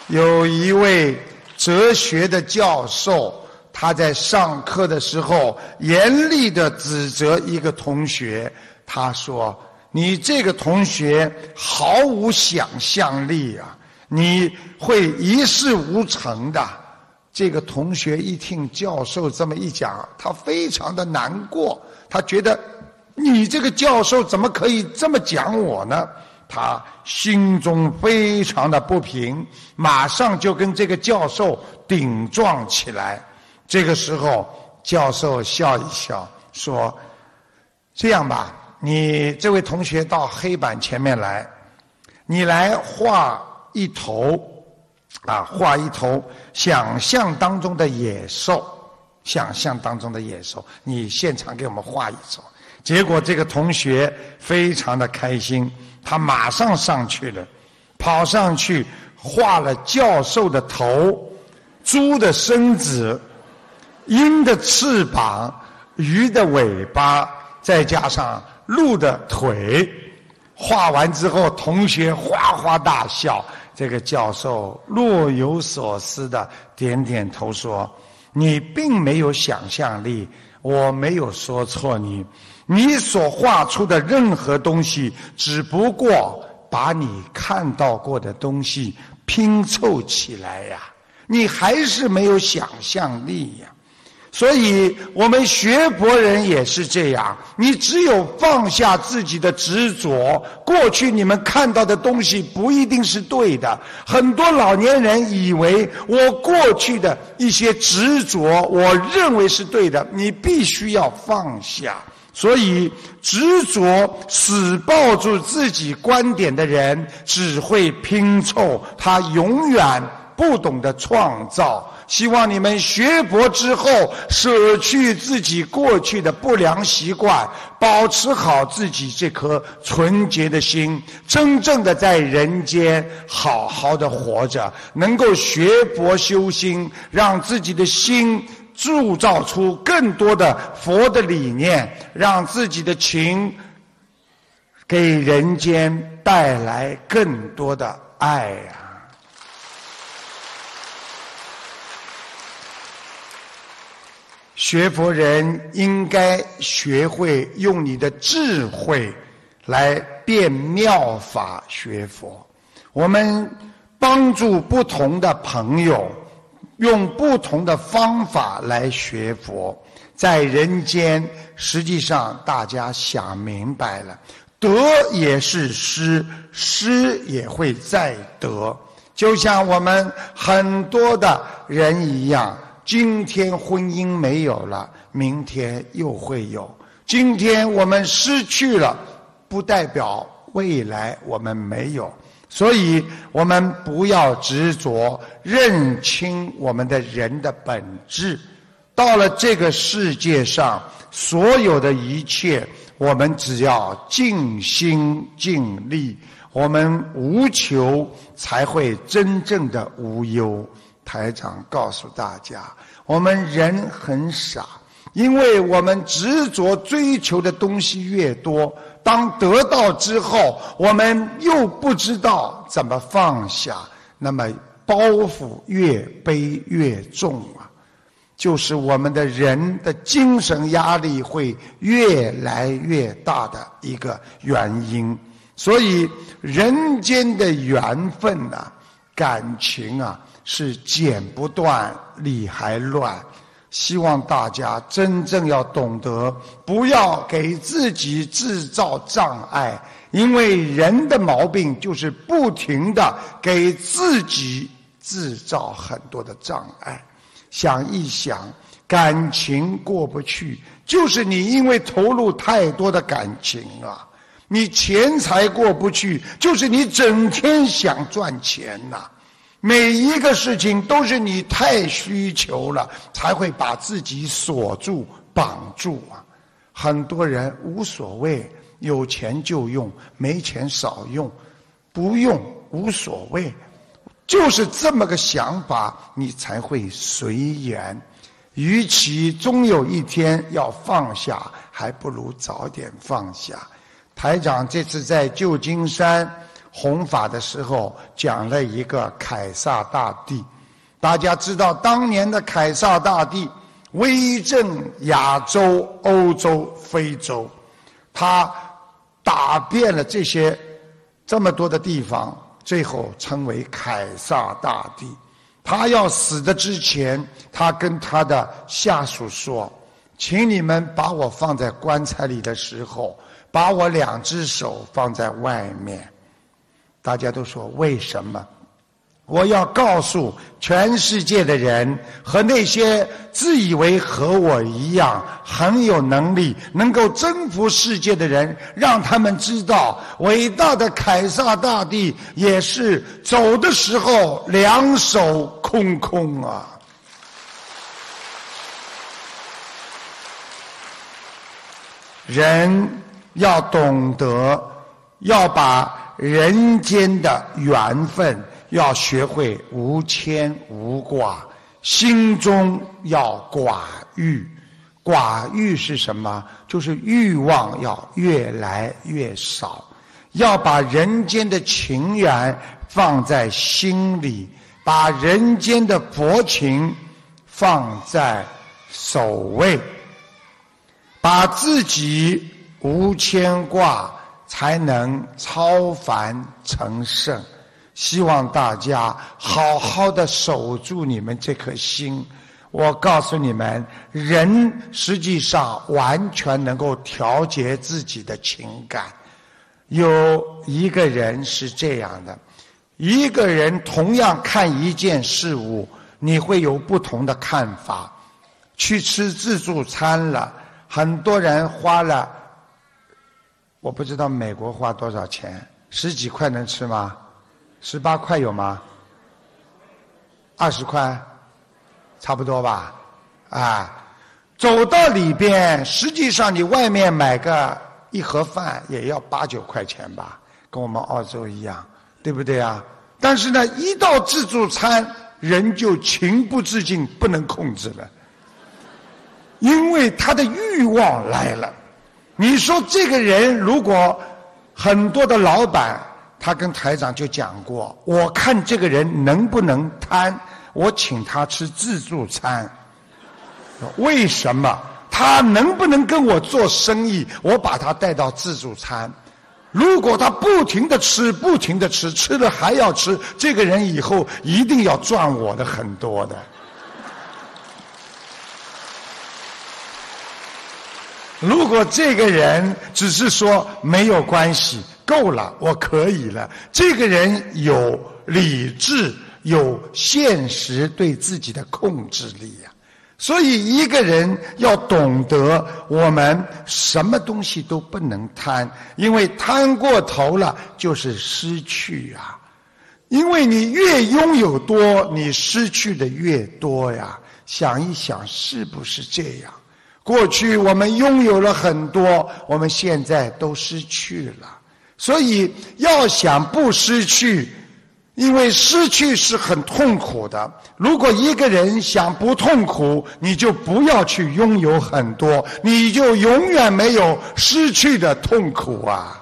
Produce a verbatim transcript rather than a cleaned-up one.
有一位哲学的教授，他在上课的时候严厉地指责一个同学，他说：你这个同学毫无想象力啊，你会一事无成的。这个同学一听教授这么一讲，他非常的难过，他觉得你这个教授怎么可以这么讲我呢？他心中非常的不平，马上就跟这个教授顶撞起来。这个时候教授笑一笑说：这样吧，你这位同学到黑板前面来，你来画一头啊，画一头想象当中的野兽，想象当中的野兽，你现场给我们画一首。结果这个同学非常的开心，他马上上去了，跑上去画了教授的头、猪的身子、鹰的翅膀、鱼的尾巴，再加上鹿的腿。画完之后，同学哗哗大笑。这个教授若有所思的点点头说：你并没有想象力，我没有说错你，你所画出的任何东西只不过把你看到过的东西拼凑起来呀，你还是没有想象力呀。所以我们学佛人也是这样，你只有放下自己的执着，过去你们看到的东西不一定是对的。很多老年人以为我过去的一些执着我认为是对的，你必须要放下。所以执着死抱住自己观点的人只会拼凑，他永远不懂得创造。希望你们学佛之后舍去自己过去的不良习惯，保持好自己这颗纯洁的心，真正的在人间好好的活着，能够学佛修心，让自己的心铸造出更多的佛的理念，让自己的情给人间带来更多的爱啊！学佛人应该学会用你的智慧来变妙法学佛。我们帮助不同的朋友，用不同的方法来学佛，在人间实际上大家想明白了，得也是失，失也会再得。就像我们很多的人一样，今天婚姻没有了，明天又会有。今天我们失去了，不代表未来我们没有。所以我们不要执着，认清我们的人的本质。到了这个世界上，所有的一切，我们只要尽心尽力，我们无求，才会真正的无忧。台长告诉大家，我们人很傻，因为我们执着追求的东西越多，当得到之后，我们又不知道怎么放下，那么包袱越背越重啊，就是我们的人的精神压力会越来越大的一个原因。所以人间的缘分啊，感情啊，是剪不断理还乱。希望大家真正要懂得，不要给自己制造障碍，因为人的毛病就是不停地给自己制造很多的障碍。想一想，感情过不去，就是你因为投入太多的感情啊。你钱财过不去，就是你整天想赚钱呐、啊。每一个事情都是你太需求了，才会把自己锁住绑住啊。很多人无所谓，有钱就用，没钱少用，不用无所谓，就是这么个想法，你才会随缘。与其终有一天要放下，还不如早点放下。台长这次在旧金山弘法的时候讲了一个凯撒大帝。大家知道当年的凯撒大帝威震亚洲、欧洲、非洲，他打遍了这些这么多的地方，最后称为凯撒大帝。他要死的之前，他跟他的下属说，请你们把我放在棺材里的时候，把我两只手放在外面。大家都说为什么？我要告诉全世界的人和那些自以为和我一样很有能力能够征服世界的人，让他们知道伟大的凯撒大帝也是走的时候两手空空啊。人要懂得要把人间的缘分要学会无牵无挂，心中要寡欲。寡欲是什么？就是欲望要越来越少，要把人间的情缘放在心里，把人间的佛情放在首位，把自己无牵挂，才能超凡成圣。希望大家好好的守住你们这颗心。我告诉你们，人实际上完全能够调节自己的情感。有一个人是这样的，一个人同样看一件事物，你会有不同的看法。去吃自助餐了，很多人花了，我不知道美国花多少钱，十几块能吃吗？十八块有吗？二十块，差不多吧。啊，走到里边，实际上你外面买个一盒饭也要八九块钱吧，跟我们澳洲一样，对不对啊？但是呢，一到自助餐，人就情不自禁，不能控制了，因为他的欲望来了。你说这个人如果很多的老板，他跟台长就讲过，我看这个人能不能贪，我请他吃自助餐。为什么？他能不能跟我做生意，我把他带到自助餐。如果他不停地吃，不停地吃，吃了还要吃，这个人以后一定要赚我的很多的。如果这个人只是说没有关系，够了，我可以了，这个人有理智，有现实对自己的控制力呀、啊。所以一个人要懂得，我们什么东西都不能贪，因为贪过头了就是失去啊。因为你越拥有多，你失去的越多呀。想一想，是不是这样？过去我们拥有了很多，我们现在都失去了。所以要想不失去，因为失去是很痛苦的。如果一个人想不痛苦，你就不要去拥有很多，你就永远没有失去的痛苦啊。